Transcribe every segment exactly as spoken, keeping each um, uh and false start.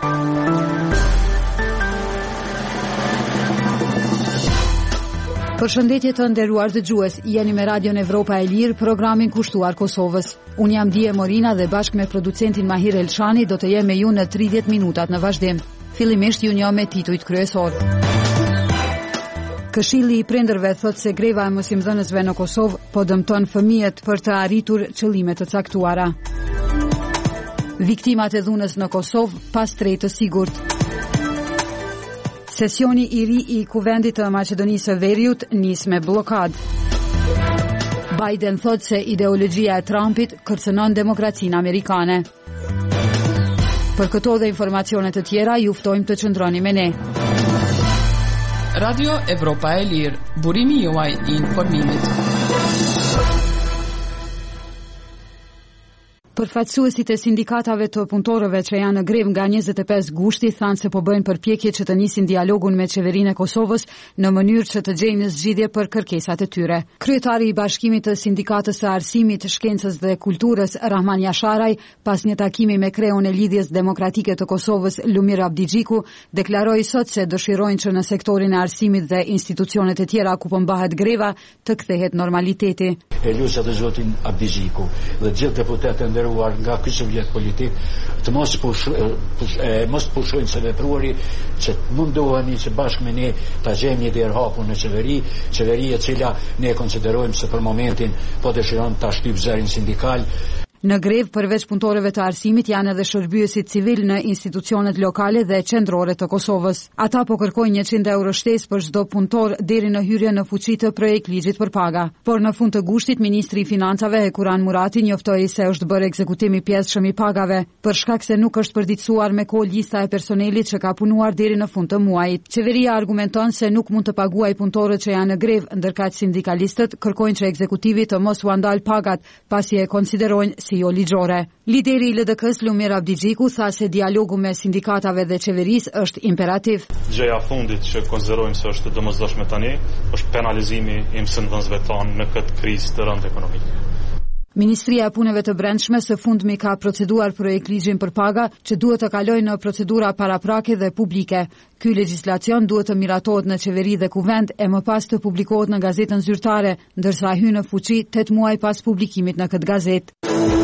Përshëndetje të nderuar dëgjues, jeni me Radion Evropa e Lirë, programin kushtuar Kosovës. Unë jam Dije Morina dhe bashkë me producentin Mahir Elshani do të jem me ju në tridhjetë minutat në vazhdim. Fillimisht ju njoh me titujt kryesor. Këshilli i prindërve thot se greva e mësimdhënësve në Kosovë po dëmton fëmijët për të arritur qëllime të caktuara. Viktimat e dhunës në Kosovë pas tretë të sigurt. Sesioni i ri i Kuvendit të Maqedonisë së Veriut nis me bllokadë. Biden thot se ideologjia e Trumpit kërcënon demokracinë amerikane. Për këto dhe informacione të tjera ju ftojmë të qëndroni me ne. Radio Evropa e Lirë, burimi juaj i informimit. Përfaqësuesit e sindikatave të punëtorëve që janë në grev nga njëzet e pesë gushti thanë se po bëjnë përpjekje që të nisin dialogun me qeverinë e Kosovës në mënyrë që të gjejnë zgjidhje për kërkesat e tyre. Kryetari i Bashkimit të Sindikatës së Arsimit, Shkencës dhe Kulturës, Rahman Jasharaj, pas një takimi me kreun e Lidhjes Demokratike të Kosovës, Lumir Abdigjiku, deklaroi sot se dëshirojnë që në sektorin e arsimit dhe institucionet e tjera ku po mbahet greva të kthehet normaliteti. E lusa dhe zotin Abdigjiku dhe gjithë deputetët nderuar nga ky subjekt politik të mos push, push, e, mos pushojnë se vepruari që mundoheni që bashkë me ne ta gjejmë një derë hapur në qeveri, qeveri e cila ne konsiderojmë se për momentin po dëshiron ta shtyp zërin sindikal. Në grev përveç punëtorëve të arsimit janë edhe shërbyesit civil në institucionet lokale dhe qendrore të Kosovës. Ata po kërkojnë njëqind euro shtesë për çdo punëtor deri në hyrje në fuqi të projekt ligjit për paga. Por në fund të gushtit ministri i financave Hekuran Murati njoftoi se është bërë ekzekutimi pjesëshëm i pagave, për shkak se nuk është përditësuar me kohë lista e personelit që ka punuar deri në fund të muajit. Qeveria argumenton se nuk mund të paguajë punëtorët që janë në grev, ndërkaq sindikalistët kërkojnë që ekzekutivi të mos u andal pagat, pasi e konsiderojnë jo ligjore. Lideri i L D K-s Lumir Abdigjiku tha se dialogu me sindikatave dhe qeverisë është imperativ. Gjëja fundit që konsiderojmë se është domosdoshme tani është penalizimi i mësimdhënësve tanë në këtë krizë të rëndë ekonomike. Ministria e Punëve të Brendshme së fundmi ka proceduar projekt ligjin për paga që duhet të kalojë në procedura paraprake dhe publike. Ky legjislacion duhet të miratohet në qeveri dhe kuvend e më pas të publikohet në gazetën zyrtare, ndërsa hyn në fuqi tetë muaj pas publikimit në këtë gazetë.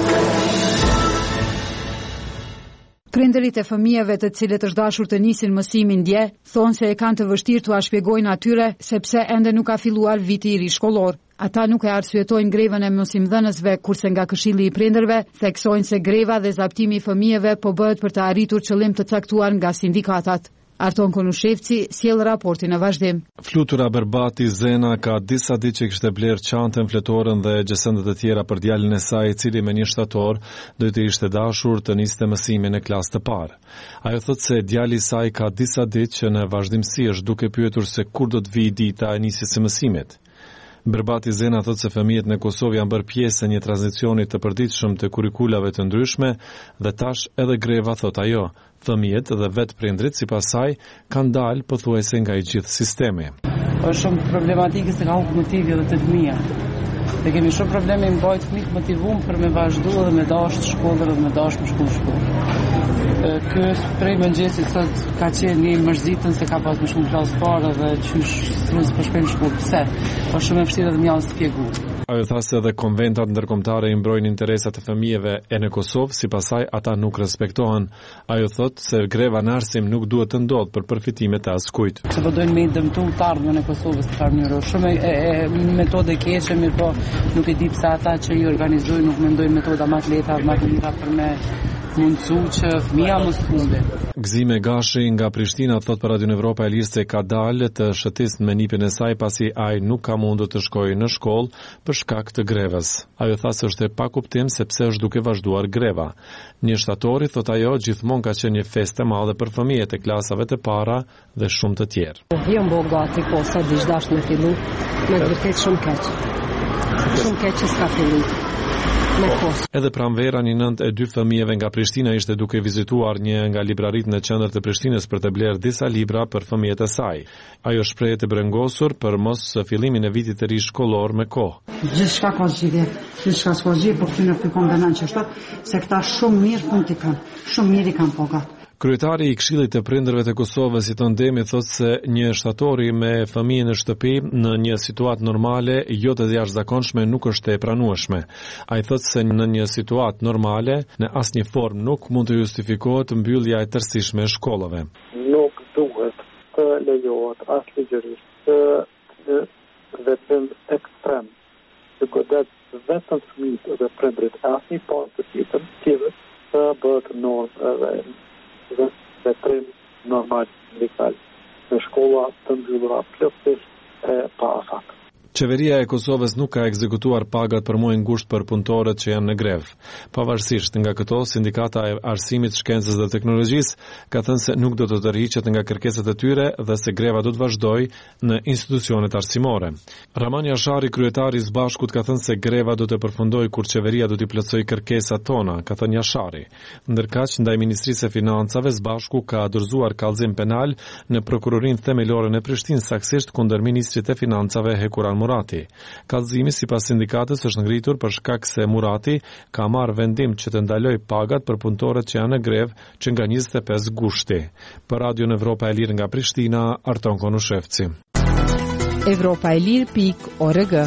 Prindërit e fëmijëve të cilët është dashur të nisin mësimin dje, thonë se e kanë të vështirë t'u shpjegojnë atyre sepse ende nuk ka filluar viti i ri shkollor. Ata nuk e arsyetojnë grevën e mësimdhënësve, kurse nga Këshilli i Prindërve theksojnë se greva dhe zaptimi i fëmijëve po bëhet për të arritur qëllim të caktuar nga sindikatat. Arton Konushevci sjell raportin në vazhdim. Flutura Berbati Zena ka disa ditë që kishte bler çantën, fletorën dhe gjësendet e tjera për djalin e saj, i cili me një shtator do të ishte dashur të niste mësimin në klasë të parë. Ajo thotë se djali i saj ka disa ditë që në vazhdimsi është duke pyetur se kur do të vijë dita e nisjes së mësimit. Berbati Zena thotë se fëmijët në Kosovë janë bërë pjesë e një tranzicioni të përditshëm të kurikulave të ndryshme dhe tash edhe greva, thot ajo. Fëmijët dhe vetë prindrit sipas saj kanë dalë pothuajse nga i gjithë sistemi. Është shumë problematike se ka humbur motivi edhe të fëmia. Ne kemi shumë probleme me mbajt fëmijët motivuar për me vazhduar dhe me dashur shkollën dhe me dashur me shkollë shkollë. Ky prej mëngjesit sot ka qenë një mërzitën se ka pas më shumë klasë parë dhe qysh strus për shkojnë shkollë. Pse? Po shumë e vështirë dhe më janë shpjeguar. Ajo tha se edhe konventat ndërkombëtare i mbrojnë interesat e fëmijëve e në Kosovë, sipas saj ata nuk respektohen. Ajo thotë se greva në arsim nuk duhet të ndodhë për përfitimet e askujt. Se po dojnë me dëmtu të ardhmen e Kosovës të farë shumë e, e metode keqe, mirë po nuk e di pse ata që i organizojnë nuk mendojnë metoda më të lehta, më të mira për me mundësu që fëmija mos humbe. Gzime Gashi nga Prishtina thot për Radion Evropa e Lirë se ka dalë të shëtisë me nipin e saj pasi ai nuk ka mundur të shkojë në shkollë për shkak të grevës. Ajo tha se është e pakuptim sepse është duke vazhduar greva. Një shtatori, thot ajo, gjithmonë ka qenë një festë e madhe për fëmijët e klasave të para dhe shumë të tjerë. Jam bo gati, po sa dish dash me fillu, me vërtet shumë keq. Shumë keq që s'ka fillu. Edhe pranvera një nënt e dy fëmijëve nga Prishtina ishte duke vizituar një nga libraritë në qendër të Prishtinës për të blerë disa libra për fëmijët e saj. Ajo shprehet e brengosur për mos fillimin e vitit të ri shkollor me kohë. Gjithçka ka zgjidhje, gjithçka ka zgjidhje, por këtu në pikon dënon që është se këta shumë mirë punë ti kanë, shumë mirë i kanë pagat. Kryetari i Këshillit të Prindërve të Kosovës i Demi thotë se një shtatori me fëmijë në shtëpi në një situatë normale jo të jashtëzakonshme nuk është e pranueshme. Ai thotë se në një situatë normale në asnjë formë nuk mund të justifikohet mbyllja e tërësishme e shkollave. Nuk duhet të lejohet as ligjërisht të, të veprim ekstrem të godet vetëm fëmijët dhe prindërit e asnjë palë të tjetër tjetër të bëhet normë edhe dhe veprim normal legal në shkolla të mbyllura plotësisht e pa afat. Qeveria e Kosovës nuk ka ekzekutuar pagat për muajin gusht për punëtorët që janë në grevë. Pavarësisht nga këto, Sindikata e Arsimit, Shkencës dhe Teknologjisë ka thënë se nuk do të tërhiqet nga kërkesat e tyre dhe se greva do të vazhdojë në institucionet arsimore. Raman Jashari, kryetari i Sbashkut, ka thënë se greva do të përfundojë kur qeveria do t'i plotësojë kërkesat tona, ka thënë Jashari. Ndërkaq, ndaj Ministrisë së Financave, Sbashku ka dorëzuar kallëzim penal në prokurorinë themelore në Prishtinë, saktësisht kundër ministrit e Financave Hekuran Murati. Kallëzimi sipas sindikatës është ngritur për shkak se Murati ka marrë vendim që të ndalojë pagat për punëtorët që janë në grevë që nga njëzet e pesë gushti. Për Radio Evropa e Lirë nga Prishtina, Arton Konushevci. Evropa e Lirë pikë org.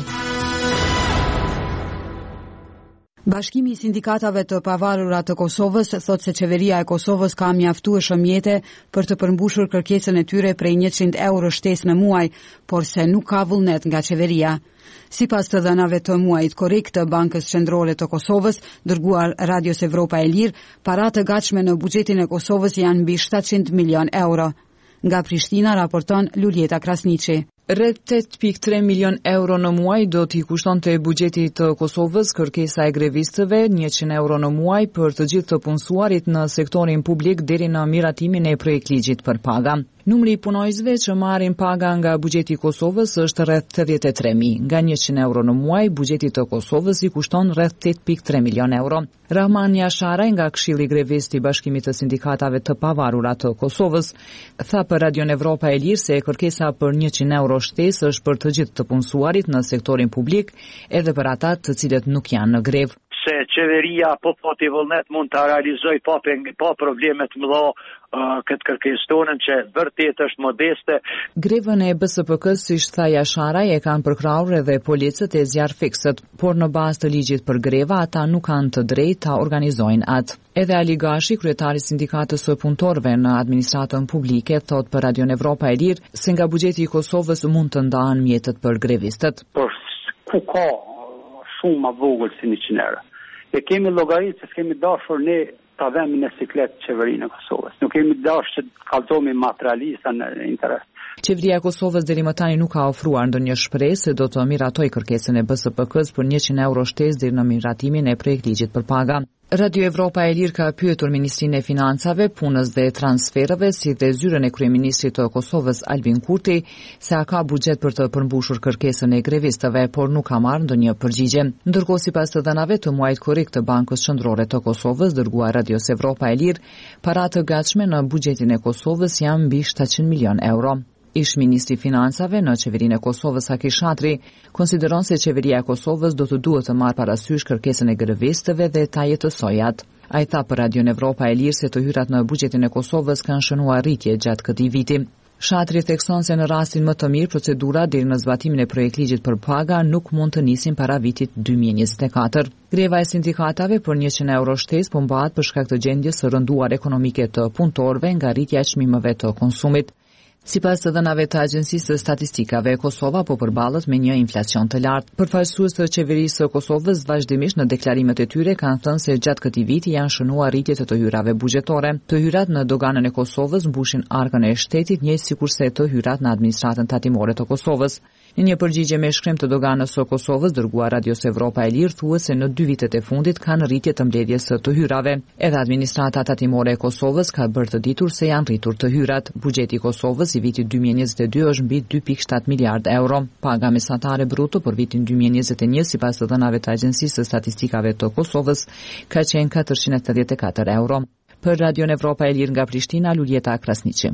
Bashkimi i sindikatave të pavarura të Kosovës thotë se qeveria e Kosovës ka mjaftueshëm mjete për të përmbushur kërkesën e tyre prej njëqind euro shtesë në muaj, por se nuk ka vullnet nga qeveria. Sipas të dhënave të muajit korrik të Bankës Qendrore të Kosovës, dërguar Radios Evropa e Lirë, paratë të gatshme në buxhetin e Kosovës janë mbi shtatëqind milion euro. Nga Prishtina raporton Luljeta Krasniqi. Rreth tetë pikë tre milion euro në muaj do t'i kushtonte buxhetit të Kosovës kërkesa e grevistëve, njëqind euro në muaj për të gjithë të punësuarit në sektorin publik deri në miratimin e projektligjit për paga. Numri i punojësve që marrin paga nga buxheti i Kosovës është rreth tridhjetë e tre mijë. Nga njëqind euro në muaj, buxheti të Kosovës i kushton rreth tetë pikë tre milion euro. Rahman Jasharaj nga Këshilli Grevist i Bashkimit të Sindikatave të Pavarura të Kosovës tha për Radion Evropa e Lirë se kërkesa për njëqind euro shtesë është për të gjithë të punësuarit në sektorin publik, edhe për ata të cilët nuk janë në grevë. Se qeveria po pati vullnet mund të realizoj pa, pa problemet më dha uh, këtë kërkestonën që vërtet është modeste. Grevën e B S P K-s, siç tha Jasharaj, e kanë përkrahur edhe policët e zjarr fiksët, por në bazë të ligjit për greva ata nuk kanë të drejtë ta organizojnë atë. Edhe Ali Gashi, kryetari i sindikatës së punëtorëve në administratën publike, thot për Radion Evropa e Lirë se nga buxheti i Kosovës mund të ndahen mjetet për grevistët. Por ku ka shumë më vogël si njëqind euro. E kemi llogaritë se kemi dashur ne ta vëmë në siklet qeverinë e Kosovës. Nuk kemi dashur të kallëzohemi materialista në interes. Qeveria e Kosovës deri më tani nuk ka ofruar ndonjë shpresë se do të miratoj kërkesën e B S P K-s për njëqind euro shtesë deri në miratimin e projektligjit për paga. Radio Evropa e Lirë ka pyetur Ministrinë e Financave, Punës dhe Transfereve, si dhe zyrën e kryeministrit të Kosovës Albin Kurti, se a ka buxhet për të përmbushur kërkesën e grevistëve, por nuk ka marrë ndonjë përgjigje. Ndërkohë, sipas të dhënave të muajit korrik të Bankës Qendrore të Kosovës, dërguar Radios Evropa e Lirë, paratë të gatshme në buxhetin e Kosovës janë mbi shtatëqind milion euro. Ish ministri i Financave në qeverinë e Kosovës Haki Shatri konsideron se qeveria e Kosovës do të duhet të marrë parasysh kërkesën e grevistëve dhe ta jetësojë atë. Ai tha për Radion Evropa e Lirë se të hyrat në buxhetin e Kosovës kanë shënuar rritje gjatë këtij viti. Shatri thekson se në rastin më të mirë procedura deri në zbatimin e projektligjit për paga nuk mund të nisin para vitit dy mijë e njëzet e katër. Greva e sindikatave për njëqind euro shtesë po mbahet për shkak të gjendjes së rënduar ekonomike të punëtorëve nga rritja e çmimeve të konsumit. Sipas të dhënave të Agjencisë së Statistikave, Kosova po përballet me një inflacion të lartë. Përfaqësues të qeverisë së Kosovës vazhdimisht në deklarimet e tyre kanë thënë se gjatë këtij viti janë shënuar rritjet e të hyrave buxhetore. Të hyrat në doganën e Kosovës mbushin arkën e shtetit, njëjtë sikurse të hyrat në administratën tatimore të Kosovës. Në një përgjigje me shkrim të doganës së Kosovës dërguar Radios Evropa e Lirë thuhet se në dy vitet e fundit kanë rritje të mbledhjes së të hyrave. Edhe administrata tatimore e Kosovës ka bërë të ditur se janë rritur të hyrat. Buxheti i Kosovës i vitit dy mijë e njëzet e dy është mbi dy pikë shtatë miliard euro. Paga mesatare bruto për vitin dy mijë e njëzet e një sipas të dhënave të Agjencisë së Statistikave të Kosovës ka qenë katërqind e tetëdhjetë e katër euro. Për Radion Evropa e Lirë nga Prishtina, Luljeta Krasniqi.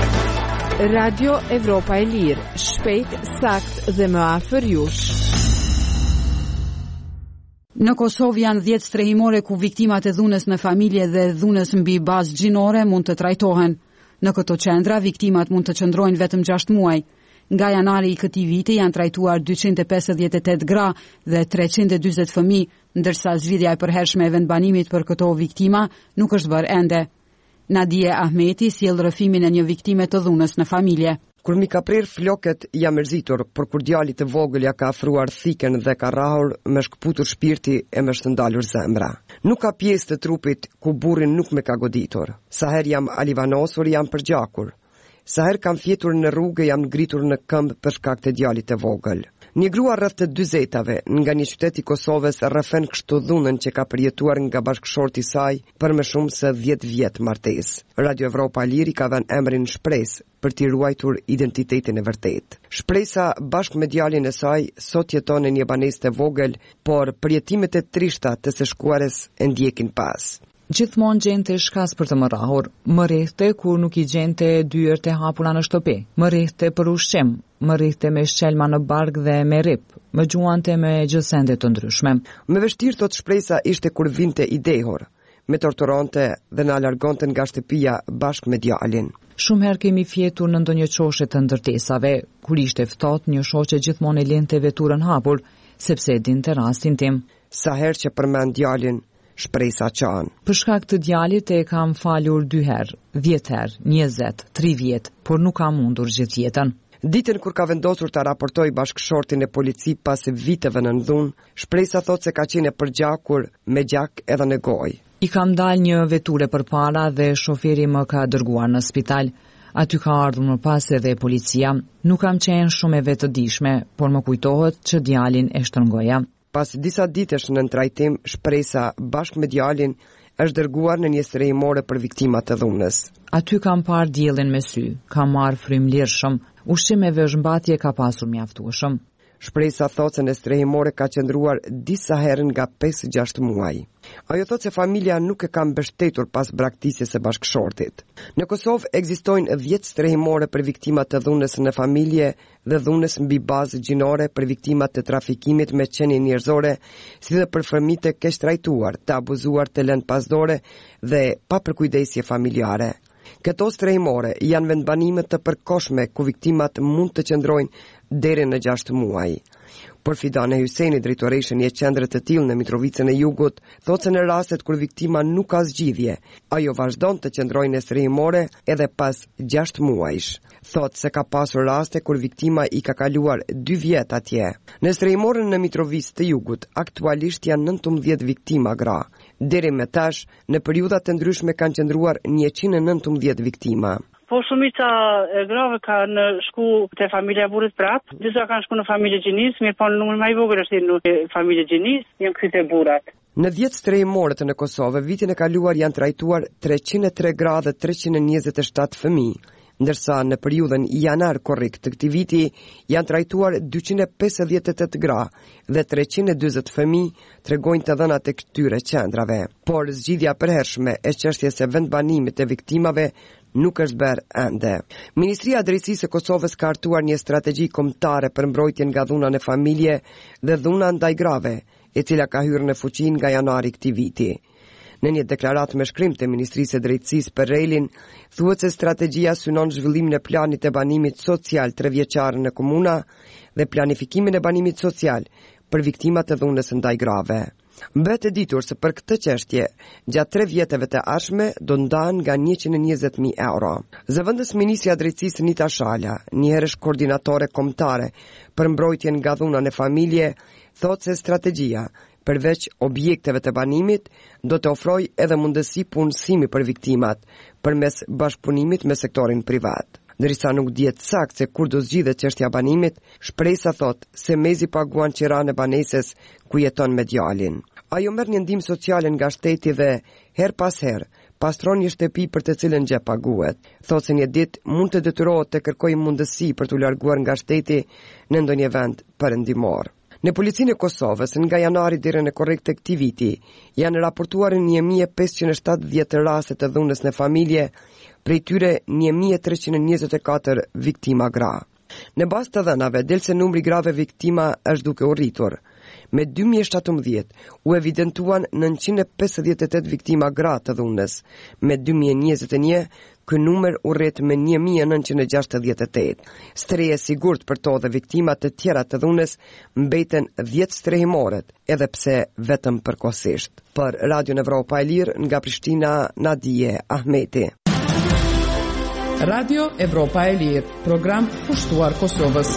Radio Evropa e Lirë, shpejt, sakt dhe më afër jush. Në Kosovë janë dhjetë strehimore ku viktimat e dhunës në familje dhe dhunës mbi bazë gjinore mund të trajtohen. Në këto qendra, viktimat mund të qëndrojnë vetëm gjashtë muaj. Nga janari i këtij viti janë trajtuar dyqind e pesëdhjetë e tetë gra dhe treqind e dyzet fëmijë, ndërsa zgjidhja e përhershme e vendbanimit për këto viktima nuk është bërë ende. Nadie Ahmeti sjell rrëfimin e një viktime të dhunës në familje. Kur mi ka prer flokët, jam mërzitur, por kur djali të vogël ja ka afruar thiken dhe ka rrahur, me shkputur shpirti e me shtëndalur zemra. Nuk ka pjesë të trupit ku burrin nuk me ka goditur. Sa herë jam alivanosur, jam përgjakur. Sa herë kam fjetur në rrugë, jam ngritur në këmbë për shkak të djalit të vogël. Një grua rreth të dyzetave nga një qytet i Kosovës rrëfen kështu dhunën që ka përjetuar nga bashkëshorti i saj për më shumë se dhjetë vjet martesë. Radio Evropa e Lirë ka dhënë emrin Shpresë për t'i ruajtur identitetin e vërtet. Shpresa bashkë me djalin e saj sot jeton në një banesë të vogël, por përjetimet e trishta të së shkuarës e ndjekin pas. Gjithmonë gjente shkas për të më rrahur, më rrehte kur nuk i gjente dyert e hapura në shtëpi, më rrehte për ushqim, më rrehte me shqelma në bark dhe me rip, më gjuante me gjësende të ndryshme. Me vështirë thot shpresa ishte kur vinte i dehur, me torturonte dhe na largonte nga shtëpia bashkë me djalin. Shumë herë kemi fjetur në ndonjë qoshe të ndërtesave, kur ishte ftohtë një shoqe gjithmonë e lente veturën hapur, sepse dinte rastin tim. Sa herë që përmend djalin, shpresa qanë. Për shkak të djalit e kam falur dy herë, dhjetë herë, njëzet, tri vjet, por nuk kam mundur gjithë jetën. Ditën kur ka vendosur ta raportoj bashkëshortin e polici pas viteve në dhunë, shpresa thot se ka qenë përgjakur me gjak edhe në gojë. I kam dal një veture përpara dhe shoferi më ka dërguar në spital. Aty ka ardhur më pas edhe policia. Nuk kam qenë shumë e vetëdijshme, por më kujtohet që djalin e shtrëngoja. Pas disa ditësh në trajtim, shpresa bashkë me djalin është dërguar në një strehimore për viktimat të dhunës. Aty kam parë diellin me sy, kam marrë frymëlirshëm, ushqim me veshmbathje ka pasur mjaftueshëm. Shpresa thot se në strehimore ka qëndruar disa herë nga pesë gjashtë muaj. Ajo thot se familja nuk e ka mbështetur pas braktisjes së bashkëshortit. Në Kosovë ekzistojnë dhjetë strehimore për viktimat të dhunës në familje dhe dhunës mbi bazë gjinore për viktimat të trafikimit me qenie njerëzore, si dhe për fëmijë të keq trajtuar, të abuzuar, të lënë pasdore dhe pa përkujdesje familjare. Këto strehimore janë vendbanime të përkohshme ku viktimat mund të qëndrojnë deri në gjashtë muaj. Por Fidane Hyseni, drejtoresha e një qendre të tillë në Mitrovicën e Jugut, thotë se në rastet kur viktima nuk ka zgjidhje, ajo vazhdon të qëndrojë në strehimore edhe pas gjashtë muajsh. Thotë se ka pasur raste kur viktima i ka kaluar dy vjet atje. Në strehimorën në Mitrovicë të Jugut aktualisht janë nëntëmbëdhjetë viktima gra. Deri më tash, në periudha të ndryshme kanë qëndruar njëqind e nëntëmbëdhjetë viktima. Po shumica e grave kanë shku te familja e burrit prap, disa kanë shku në familje gjinis, mirë po në numër më i vogël është në familje gjinis, janë kthyer burrat. Në dhjetë strehimorët në Kosovë vitin e kaluar janë trajtuar treqind e tre gra dhe treqind e njëzet e shtatë fëmijë, ndërsa në periudhën janar korrik të këtij viti janë trajtuar dyqind e pesëdhjetë e tetë gra dhe treqind e dyzet fëmijë, tregojnë të dhënat e këtyre qendrave. Por zgjidhja e përhershme e çështjes së vendbanimit të viktimave nuk është bërë ende. Ministria e Drejtësisë së Kosovës ka hartuar një strategji kombëtare për mbrojtjen nga dhuna në familje dhe dhuna ndaj grave, e cila ka hyrë në fuqi nga janari këtij viti. Në një deklaratë me shkrim të Ministrisë së Drejtësisë për relin, thuhet se strategjia synon zhvillimin e planit të banimit social trevjeçar në komuna dhe planifikimin e banimit social për viktimat e dhunës ndaj grave. Mbet e ditur se për këtë çështje, gjatë tre vjeteve të ardhshme do ndahen nga njëqind e njëzet mijë euro. Zëvendës Ministria e Drejtësisë Nita Shala, një herësh koordinatore kombëtare për mbrojtjen nga dhuna në familje, thotë se strategjia, përveç objekteve të banimit, do të ofrojë edhe mundësi punësimi për viktimat, përmes bashkëpunimit me sektorin privat. Ndërsa nuk dihet saktë se kur do zgjidhet çështja e banimit, shpresa thot se mezi paguan qira në banesës ku jeton me djalin. Ajo merr një ndihmë sociale nga shteti dhe her pas her pastron një shtëpi për të cilën gjë paguhet. Thot se një ditë mund të detyrohet të kërkojë mundësi për t'u larguar nga shteti në ndonjë vend perëndimor. Në policinë e Kosovës, nga janari deri në korrik të këtij viti, janë raportuar një mijë e pesëqind e shtatëdhjetë raste të dhunës në familje, prej tyre një mijë e treqind e njëzet e katër viktima gra. Në bazë të dhënave, del se numri grave viktima është duke u rritur. Me dy mijë e shtatëmbëdhjetë u evidentuan nëntëqind e pesëdhjetë e tetë viktima gra të dhunës. Me dy mijë e njëzet e një, ky numër u rrit me një mijë e nëntëqind e gjashtëdhjetë e tetë. Strehi i sigurt për to dhe viktimat të tjera të dhunës mbeten dhjetë strehimorët, edhe pse vetëm përkohësisht. Për Radio Evropa e Lirë nga Prishtina, Nadije Ahmeti. Radio Evropa e Lirë, program pushtuar Kosovës.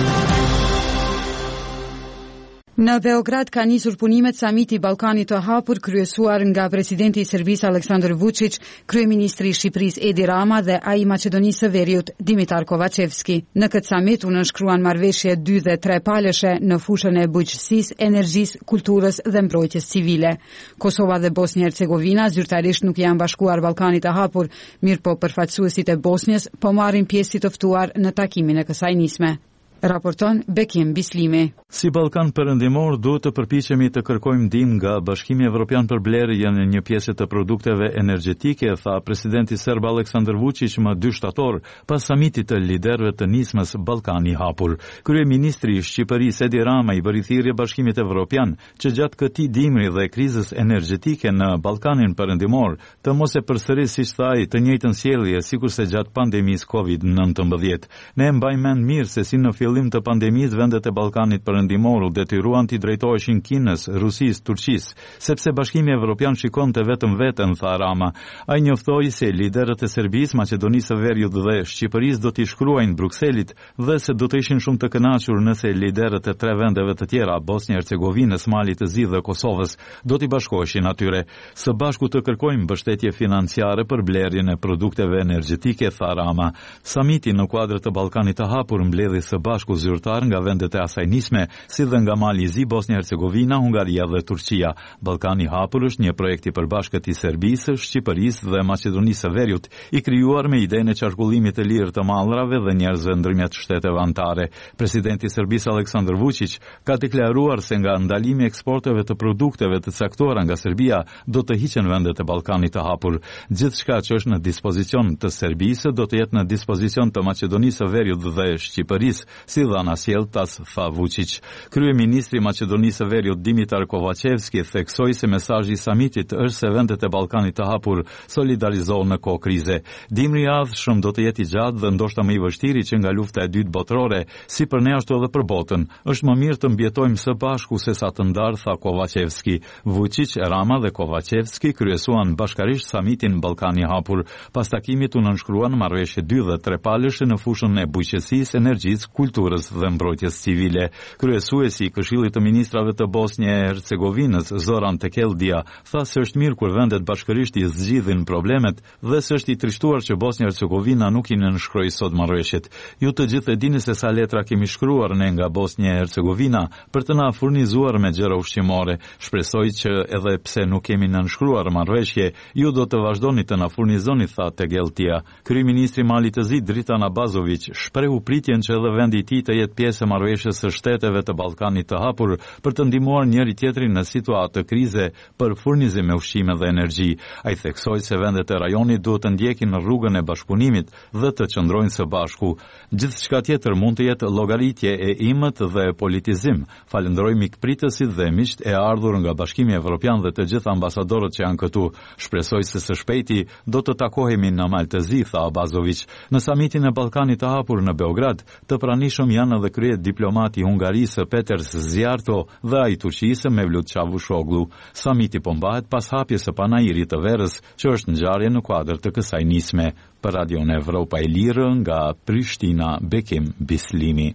Në Beograd ka nisur punimet samiti Ballkanit të hapur kryesuar nga presidenti i Serbisë Aleksandar Vučić, kryeministri i Shqipërisë Edi Rama dhe ai i Maqedonisë së Veriut Dimitar Kovacevski. Në këtë samit u nënshkruan marrëveshje dy dhe tre palëshe në fushën e bujqësisë, energjisë, kulturës dhe mbrojtjes civile. Kosova dhe Bosnia-Hercegovina zyrtarisht nuk janë bashkuar Ballkanit të hapur, mirëpo përfaqësuesit e Bosnjës po marrin pjesë si të ftuar në takimin e kësaj nisme. Raporton Bekim Bislimi. Si Ballkan Perëndimor duhet të përpiqemi të kërkojmë ndihmë nga Bashkimi Evropian për blerje në një pjesë të produkteve energjetike, tha presidenti serb Aleksandar Vučić më dy shtator pas samitit të liderëve të nismës Ballkani i hapur. Kryeministri i Shqipërisë Edi Rama i bëri thirrje Bashkimit Evropian që gjatë këtij dimri dhe krizës energjetike në Ballkanin Perëndimor të mos e përsërisë siç tha ai të njëjtën sjellje sikurse gjatë pandemisë kovid nëntëmbëdhjetë. Ne e mbajmë mend mirë se si në fillim të pandemisë vendet e Ballkanit Perëndimor u detyruan t'i drejtoheshin Kinës, Rusisë, Turqisë, sepse Bashkimi Evropian shikonte vetëm veten, tha Rama. Ai njoftoi se liderët e Serbisë, Maqedonisë së Veriut dhe Shqipërisë do t'i shkruajnë Brukselit dhe se do të ishin shumë të kënaqur nëse liderët e tre vendeve të tjera, Bosnjë-Hercegovinës, Malit të Zi dhe Kosovës, do t'i bashkoheshin atyre. Së bashku të kërkojmë mbështetje financiare për blerjen e produkteve energjetike, tha Rama. Samiti në kuadër të Ballkanit të hapur mbledhi së bashku zyrtar nga vendet e asaj nisme, si dhe nga Mali i Zi, Bosnjë-Hercegovina, Hungaria dhe Turqia. Ballkani i hapur është një projekt i përbashkët i Serbisë, Shqipërisë dhe Maqedonisë së Veriut, i krijuar me idenë e qarkullimit të lirë të mallrave dhe njerëzve ndërmjet shteteve anëtare. Presidenti i Serbisë Aleksandar Vučić ka deklaruar se nga ndalimi i eksporteve të produkteve të caktuara nga Serbia do të hiqen vendet e Ballkanit të hapur. Gjithçka që është në dispozicion të Serbisë do të jetë në dispozicion të Maqedonisë së Veriut dhe Shqipërisë, si dhana sjelltas, tha Vučić. Kryeministri i Maqedonisë së Veriut Dimitar Kovacevski theksoi se mesazhi i samitit është se vendet e Ballkanit të hapur solidarizohen në kohë krize. Dimri i ardhshëm do të jetë i gjatë dhe ndoshta më i vështirë që nga lufta e dytë botërore, si për ne ashtu edhe për botën. Është më mirë të mbjetojmë së bashku se sa të ndarë, tha Kovacevski. Vučić, Rama dhe Kovacevski kryesuan bashkarisht samitin Ballkani i hapur. Pas takimit u nënshkruan marrëveshje dy dhe tre palëshe në fushën e bujqësisë, energjisë, kulturës dhe mbrojtjes civile. Kryesuesi i Këshillit të Ministrave të Bosnjë e Hercegovinës, Zoran Tekeldia, tha se është mirë kur vendet bashkërisht i zgjidhin problemet dhe se është i trishtuar që Bosnja e Hercegovina nuk i nënshkroi sot marrëveshjet. Ju të gjithë e dini se sa letra kemi shkruar ne nga Bosnja e Hercegovina për të na furnizuar me gjëra ushqimore. Shpresoj që edhe pse nuk kemi nënshkruar marrëveshje, ju do të vazhdoni të na furnizoni, tha Tekeldia. Kryeministri i Malit të Zi, Dritan Abazović, shprehu pritjen që edhe vendi i tij të jetë pjesë e marrëveshjes së shteteve të Ballkanit të hapur për të ndihmuar njëri tjetrin në situatë të krize për furnizim me ushqime dhe energji. Ai theksoi se vendet e rajonit duhet të ndjekin në rrugën e bashkëpunimit dhe të qëndrojnë së bashku. Gjithçka tjetër mund të jetë llogaritje e imët dhe politizim. Falenderoj mikpritësit dhe miqt e ardhur nga Bashkimi Evropian dhe të gjithë ambasadorët që janë këtu. Shpresoj se së shpejti do të takohemi në Mal të Zi, tha Abazović. Në samitin e Ballkanit të hapur në Beograd, të pranishëm janë edhe krye diplomati i Hungarisë Peters Zjarto dhe ai i Turqisë Mevlut Çavuşoglu. Samiti po mbahet pas hapjes së panairit të verës, që është ngjarje në kuadër të kësaj nisme. Për Radion Evropa e Lirë nga Prishtina, Bekim Bislimi.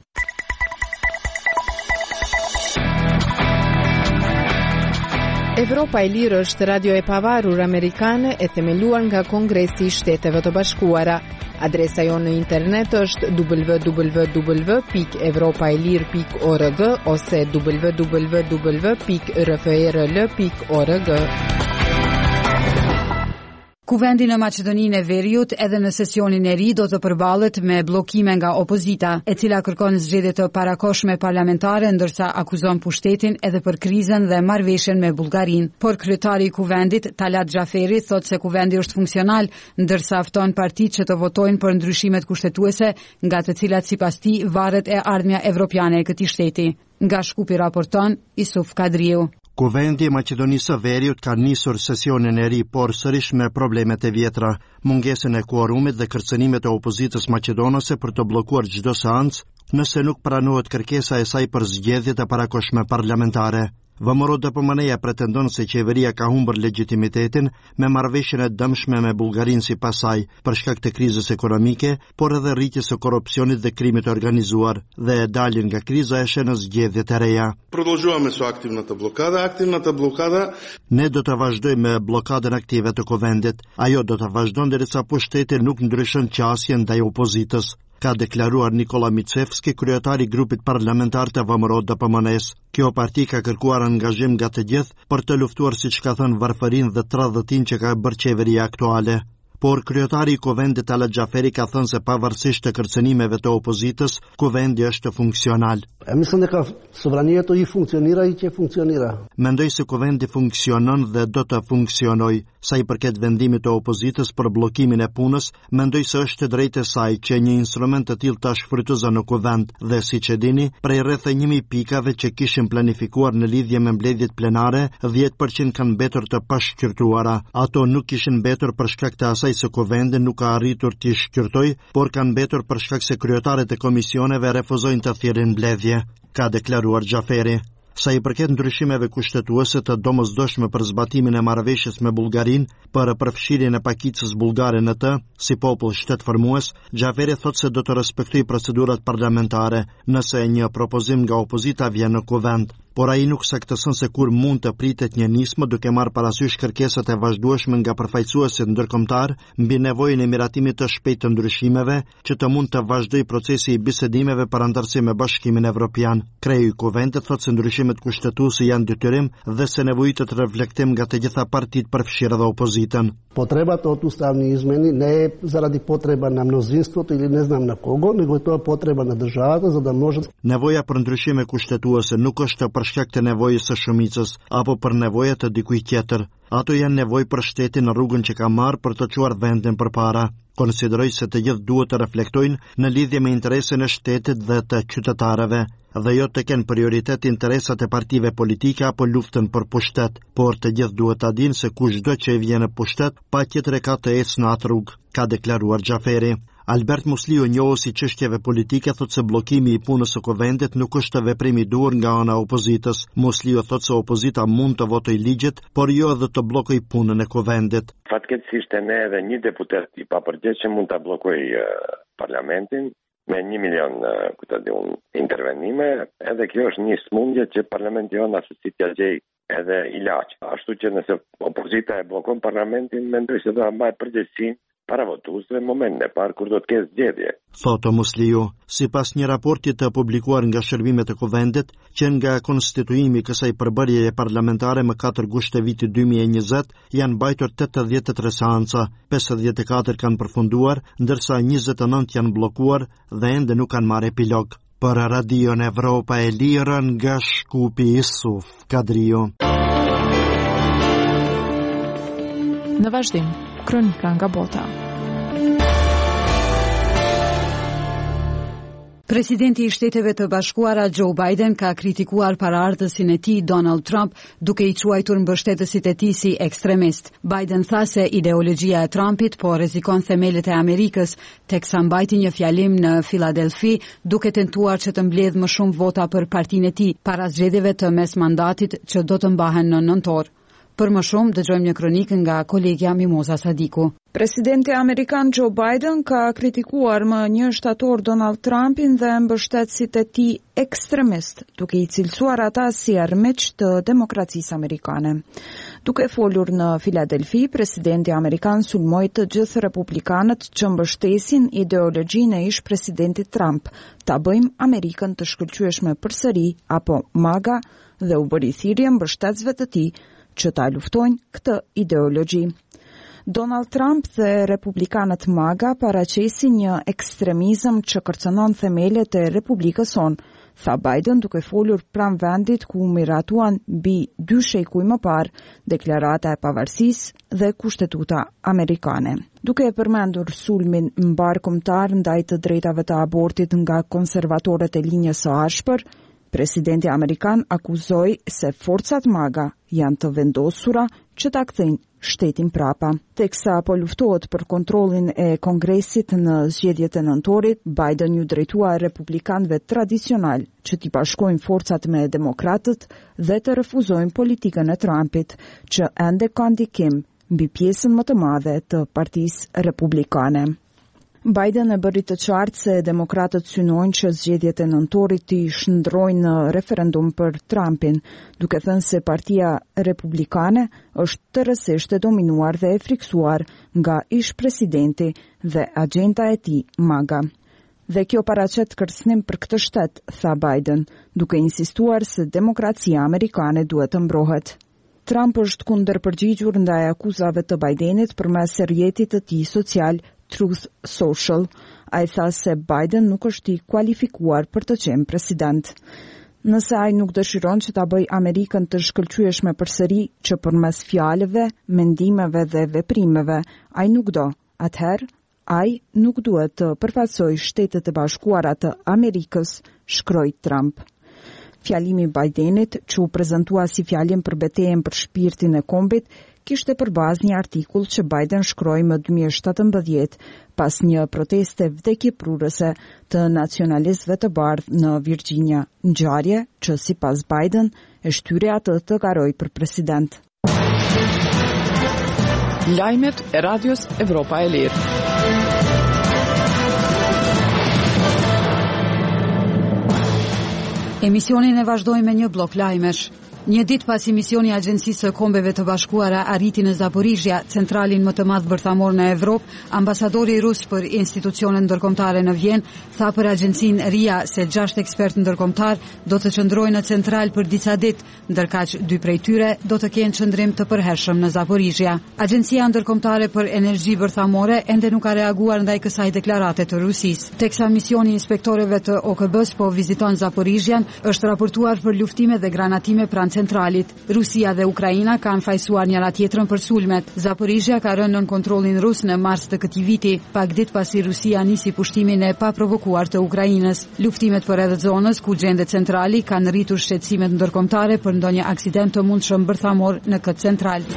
Evropa e Lirë është radio e pavarur amerikane e themeluar nga Kongresi i Shteteve të Bashkuara. Adresa jonë në internet është w w w pikë evropaelir pikë org ose w w w pikë r f e r l pikë org. Kuvendi në Maqedoninë e Veriut edhe në sesionin e ri do të përballet me bllokime nga opozita, e cila kërkon zgjedhje të parakohshme parlamentare, ndërsa akuzon pushtetin edhe për krizën dhe marrëveshjen me Bullgarinë. Por kryetari i kuvendit, Talat Xhaferi, thotë se kuvendi është funksional, ndërsa fton partitë që të votojnë për ndryshimet kushtetuese, nga të cilat sipas tij varet e ardhmja evropiane e këtij shteti. Nga Shkupi raporton Isuf Kadriu. Kuvendi i Maqedonisë së Veriut ka nisur sesionin e ri, por sërish me problemet e vjetra, mungesën e kuorumit dhe kërcënimet e opozitës maqedonase për të bllokuar çdo seancë, nëse nuk pranohet kërkesa e saj për zgjedhje të parakohshme parlamentare. V M R O D P M N-ja pretendon se qeveria ka humbur legitimitetin me marrëveshjen e dëmshme me Bullgarinë sipas saj, për shkak të krizës ekonomike, por edhe rritjes së korrupsionit dhe krimit të organizuar, dhe e dalin nga kriza e shën në zgjedhje të reja. Продолжаваме со активната блокада. Активната блокада Ne do të vazhdojmë me blokadën aktive të kuvendit. Ajo do të vazhdon derisa pushteti nuk ndryshon qasjen ndaj opozitës, ka deklaruar Nikola Micevski, kryetari i grupit parlamentar të V M R O D P M N-s. Kjo parti ka kërkuar angazhim nga të gjithë për të luftuar, siç ka thënë, varfërinë dhe tradhtin që ka bërë qeveria aktuale. Por kryetari i kuvendit Talat Xhaferi ka thënë se pavarësisht të kërcënimeve të opozitës, kuvendi është funksional. Mislim da sovranijeto i funksionira i që funksionira. Mendoj se kuvendi funksionon dhe do të funksionoj. Sa i përket vendimit të opozitës për bllokimin e punës, mendoj se është drejtë e saj që një instrument të tillë ta shfrytëzon në kuvend dhe, siç e dini, prej rreth një mijë pikave që kishin planifikuar në lidhje me mbledhjet plenare, dhjetë përqind kanë mbetur të pashkyrtuara. Ato nuk kishin mbetur për shkak të asaj se kuvendi nuk ka arritur t'i shkyrtoj, por kanë mbetur për shkak se kryetarët e komisioneve refuzojnë të thirrin mbledhje, ka deklaruar Xhaferi. Sa i përket ndryshimeve kushtetuese të domosdoshme për zbatimin e marrëveshjes me Bullgarinë për përfshirjen e pakicës bullgare në të, si popull shtetformues, Xhaferi thotë se do të respektojë procedurat parlamentare nëse një propozim nga opozita vjen në kuvend. Por ai nuk saktëson se kur mund të pritet një nismë, duke marrë parasysh kërkesat e vazhdueshme nga përfaqësuesit ndërkombëtar mbi nevojën e miratimit të shpejtë të ndryshimeve që të mund të vazhdojë procesi i bisedimeve për antarësi me Bashkimin Evropian. Kreu i kuvendit thotë se ndryshimet kushtetuese janë detyrim dhe se nevojitet reflektim nga të gjitha partitë përfshirë dhe opozitën. Potrebat od ustavnih izmeni ne je zaradi potreba na množinството ili ne znam na kogo, nego je to potreba na državата za da može. Nevoja për ndryshime kushtetuese nuk është për shkak të nevojës së shumicës apo për nevoja të dikujt tjetër. Ato janë nevojë për shtetin në rrugën që ka marrë për të çuar vendin përpara. Konsideroj se të gjithë duhet të reflektojnë në lidhje me interesin e shtetit dhe të qytetarëve, dhe jo të kenë prioritet interesat e partive politike apo luftën për pushtet, por të gjithë duhet ta dinë se kushdo që e vjen në pushtet, patjetër e ka të ecë në atë rrugë, ka deklaruar Xhaferi. Albert Musliu, njohës i çështjeve politike, thotë se bllokimi i punës së kuvendit nuk është veprim i duhur nga ana e opozitës. Musliu thotë se opozita mund të votojë ligjet, por jo edhe të bllokojë punën e kuvendit. Fatkeqësisht ne edhe një deputet i papërgjegjshëm mund ta bllokojë uh, parlamentin me një milion uh, ku të diun intervenime, edhe kjo është një smundje që parlamenti jonë ashtu si t'ia gjej edhe ilaç. Ashtu që nëse opozita e bllokon parlamentin, mendoj se do ta mbajë përgjegjësinë para votuesve në momentin e parë kur do të ketë zgjedhje. Thotë Musliu, sipas një raporti të publikuar nga shërbimet e kuvendit, që nga konstituimi i kësaj përbërjeje parlamentare më katër gusht të vitit dy mijë e njëzet janë mbajtur tetëdhjetë e tre seanca, pesëdhjetë e katër kanë përfunduar, ndërsa njëzet e nëntë janë bllokuar dhe ende nuk kanë marrë epilog. Për Radion Evropa e Lirë, nga Shkupi, Isuf Kadriu. Në vazhdim, kronika nga bota. Presidenti i Shteteve të Bashkuara Joe Biden ka kritikuar paraardhësin e tij Donald Trump, duke i quajtur mbështetësit e tij si ekstremist. Biden tha se ideologjia e Trumpit po rrezikon themelët e Amerikës, teksa mbajti një fjalim në Philadelphi, duke tentuar që të mbledhë më shumë vota për partinë e tij para zgjedhjeve të mesmandatit që do të mbahen në nëntor. Për më shumë, dëgjojmë një kronikë nga kolegja Mimoza Sadiku. Presidenti amerikan Joe Biden ka kritikuar më një shtator Donald Trumpin dhe mbështetësit e tij ekstremist, duke i cilësuar ata si armiq të demokracisë amerikane. Duke folur në Philadelphi, presidenti amerikan sulmoi të gjithë republikanët që mbështesin ideologjinë e ish presidentit Trump, ta bëjmë Amerikën të shkëlqyeshme përsëri apo MAGA, dhe u bëri thirrje mbështetësve të tij që ta luftojnë këtë ideologji. Donald Trump dhe republikanët MAGA paraqesin një ekstremizëm që kërcënon themelet e Republikës sonë, tha Biden duke folur pranë vendit ku miratuan mbi dy shekuj më parë deklarata e pavarësisë dhe kushtetuta amerikane. Duke e përmendur sulmin mbar kombëtar ndaj të drejtave të abortit nga konservatorët e linjës së ashpër, presidenti amerikan akuzoi se forcat MAGA janë të vendosura që ta kthejnë shtetin prapa. Teksa po luftohet për kontrollin e Kongresit në zgjedhjet e nëntorit, Biden ju drejtua republikanëve tradicional që t'i bashkojnë forcat me demokratët dhe të refuzojnë politikën e Trumpit, që ende ka ndikim mbi pjesën më të madhe të Partisë Republikane. Biden e bëri të qartë se demokratët synojnë që zgjedhjet e nëntorit t'i shndrojnë në referendum për Trumpin, duke thënë se Partia Republikane është tërësisht e dominuar dhe e friksuar nga ish presidenti dhe agenda e tij MAGA. Dhe kjo paraqet kërcënim për këtë shtet, tha Biden, duke insistuar se demokracia amerikane duhet të mbrohet. Trump është kundërpërgjigjur ndaj akuzave të Bidenit përmes rrjetit të tij social Truth Social. Ai tha se Biden nuk është i kualifikuar për të qenë president. Nëse ai nuk dëshiron që ta bëjë Amerikën të shkëlqyeshme përsëri, që përmes fjalëve, mendimeve dhe veprimeve ai nuk do, atëherë ai nuk duhet të përfaqësojë Shtetet e Bashkuara të Amerikës, shkroi Trump. Fjalimi i Bidenit, që u prezantua si fjalim për betejën për shpirtin e kombit, kishte për bazë një artikull që Biden shkroi më dy mijë e shtatëmbëdhjetë pas një proteste vdekjeprurëse të nacionalistëve të bardhë në Virginia, ngjarje që sipas Biden e shtyri atë të garojë për president. Lajmet e Radios Evropa e Lirë. Emisionin e vazhdojmë me një blok lajmesh. Një ditë pasi misioni i Agjencisë së Kombeve të Bashkuara arriti në Zaporizhia, centralin më të madh bërthamor në Evropë, ambasadori rus për institucionet ndërkombëtare në Vjenë tha për agjencinë R I A se gjashtë ekspertë ndërkombëtar do të qëndrojnë në central për disa ditë, ndërkaq dy prej tyre do të kenë qëndrim të përhershëm në Zaporizhia. Agjencia ndërkombëtare për energji bërthamore ende nuk ka reaguar ndaj kësaj deklarate të Rusisë. Teksa misioni i inspektorëve të O K B-s po viziton Zaporizhian, është raportuar për luftime dhe granatime pranë centralit. Rusia dhe Ukraina kanë fajsuar njëra tjetrën për sulmet. Zaporizhia ka rënë nën kontrollin rus në mars të këtij viti, pak ditë pasi Rusia nisi pushtimin e paprovokuar të Ukrainës. Luftimet përreth zonës ku gjendet centrali kanë rritur shqetësimet ndërkombëtare për ndonjë aksident të mundshëm bërthamor në këtë central.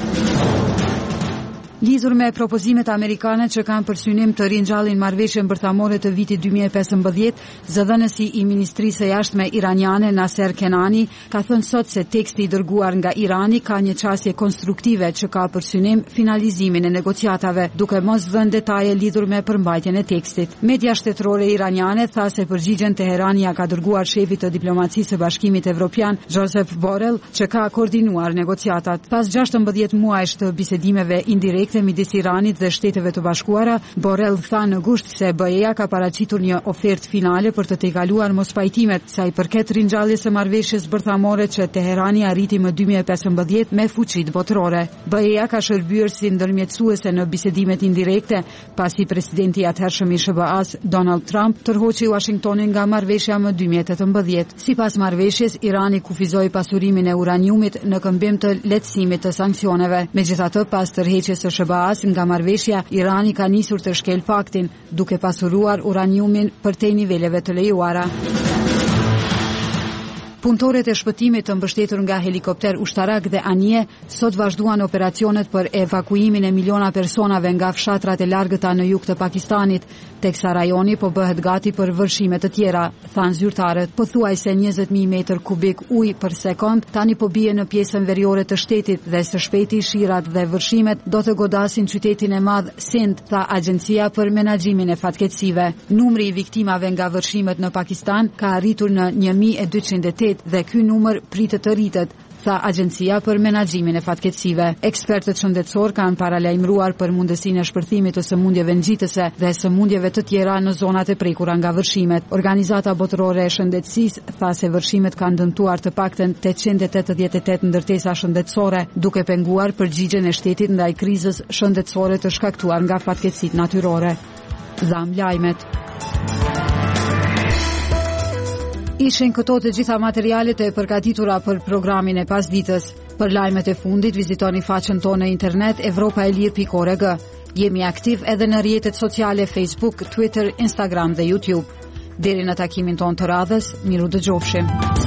Lidhur me propozimet amerikane që kanë për synim të ringjallin marrëveshjen bërthamore të vitit dy mijë e pesëmbëdhjetë, zëdhënësi i Ministrisë së Jashtme iraniane Naser Kenani ka thënë sot se teksti i dërguar nga Irani ka një çështje konstruktive që ka për synim finalizimin e negociatave, duke mos dhënë detaje lidhur me përmbajtjen e tekstit. Media shtetërore iraniane tha se përgjigjen Teherania ka dërguar shefit të diplomacisë së Bashkimit Evropian, Josep Borrell, që ka koordinuar negociatat. Pas gjashtëmbëdhjetë muajsh të bisedimeve indirekte midis Iranit dhe Shteteve të Bashkuara, Borrell tha në gusht se B E A ka paraqitur një ofertë finale për të tejkaluar mospajtimet sa i përket ringjalljes së marrëveshjes bërthamore që Teherani arriti më dy mijë e pesëmbëdhjetë me fuqitë botërore. B E A ka shërbyer si ndërmjetësuese në bisedimet indirekte pasi presidenti i atëhershëm i S B A-s Donald Trump tërhoqi Washingtonin nga marrëveshja më dy mijë e tetëmbëdhjetë. Sipas marrëveshjes, Irani kufizoi pasurimin e uraniumit në këmbim të lehtësimit të sanksioneve. Megjithatë, pas tërheqjes së S B A-s nga marrëveshja, Irani ka nisur të shkel faktin, duke pasuruar uraniumin përtej niveleve të lejuara. Punëtorët e shpëtimit të mbështetur nga helikopter ushtarak dhe anije sot vazhduan operacionet për evakuimin e miliona personave nga fshatrat e largëta në jug të Pakistanit, teksa rajoni po bëhet gati për vërshime të tjera, thanë zyrtarët. Pothuajse njëzet mijë metër kubik ujë për sekond tani po bie në pjesën veriore të shtetit dhe së shpejti shirat dhe vërshimet do të godasin qytetin e madh Sindh, tha Agjencia për Menaxhimin e Fatkeqësive. Numri i viktimave nga vërshimet në Pakistan ka arritur në një mijë e dyqind e tetë dhe ky numër pritet të rritet, tha Agjencia për Menaxhimin e Fatkeqësive. Ekspertët shëndetësor kanë paralajmëruar për mundësinë e shpërthimit të sëmundjeve ngjitëse dhe sëmundjeve të tjera në zonat e prekura nga vërshimet. Organizata Botërore e Shëndetësisë tha se vërshimet kanë dëmtuar të paktën tetëqind e tetëdhjetë e tetë ndërtesa shëndetësore, duke penguar përgjigjen e shtetit ndaj krizës shëndetësore të shkaktuar nga fatkeqësitë natyrore. Dham lajmet. Ishin këto të gjitha materialet e përgatitura për programin e pasditës. Për lajmet e fundit vizitoni faqen tonë në internet evropaelir pikë org. Jemi aktiv edhe në rrjetet sociale Facebook, Twitter, Instagram dhe YouTube. Deri në takimin tonë të radhës, miru dëgjofshim.